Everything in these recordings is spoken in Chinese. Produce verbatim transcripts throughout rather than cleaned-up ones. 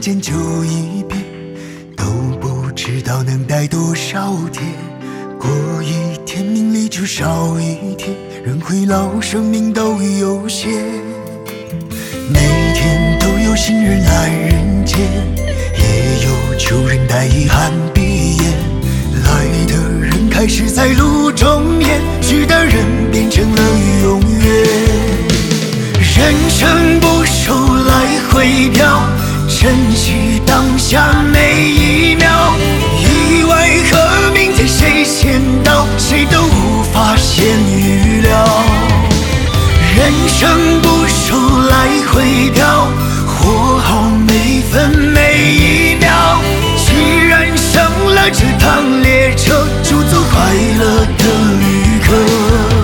间就一遍，都不知道能待多少天。过一天命里就少一天，人会老，生命都有限。每天都有新人来人间，也有旧人带遗憾闭眼。来的人开始在路中烟，去的人变成了永远。人生不守来回飘，珍惜当下每一秒。意外和明天谁先到，谁都无法先预料。人生不守来回飘，活好每分每一秒。既然上了这趟列车，就做快乐的旅客。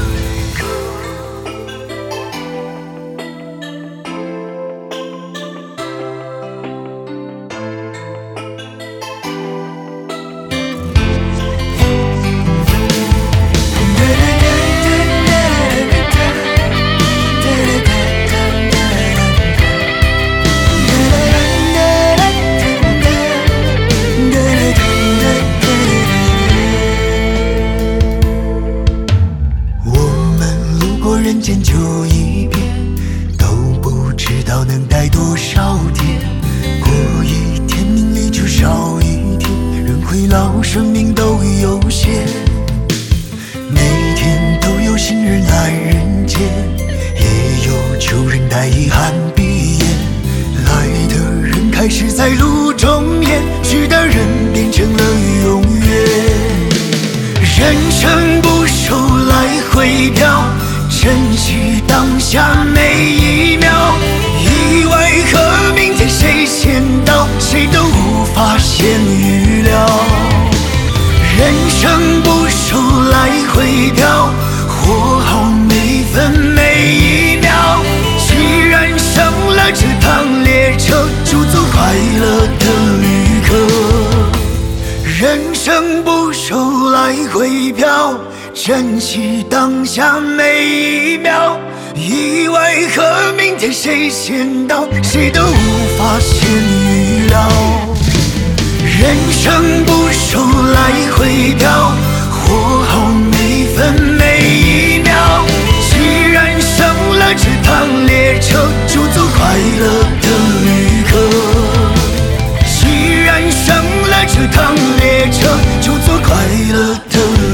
人间就一遍，都不知道能待多少天。过一天命里就少一天，人会老，生命都有限。每天都有新人来人间，也有旧人带遗憾闭眼。来的人开始在路中烟，去的人变成了永远。人生不守来回飘，珍惜当下每一秒。意外和明天谁先到，谁都无法先预料。人生不守来回飘，活好每分每一秒。既然上了这趟列车，就做快乐的旅客。人生不守来回飘，珍惜当下每一秒。意外和明天谁先到，谁都无法先预料。人生不守来回飘，活好每分每一秒。既然上了这趟列车，就做快乐的旅客。既然上了这趟列车，就做快乐的旅客。